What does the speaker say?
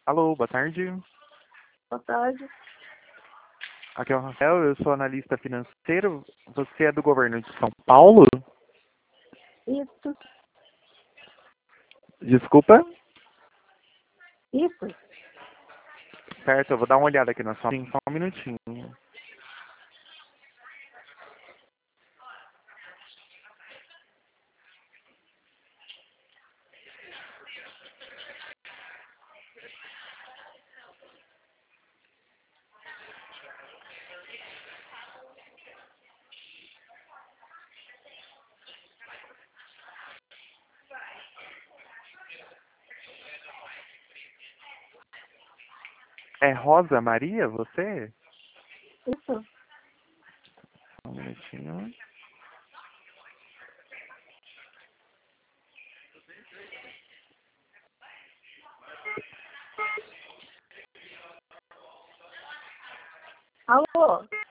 Alô, boa tarde. Boa tarde. Aqui é o Rafael, eu sou analista financeiro. Você é do governo de São Paulo? Isso, Desculpa? isso. Certo, eu vou dar uma olhada aqui na sua... Sim, só um minutinho. É Rosa Maria, você? Isso. Só um minutinho. Alô?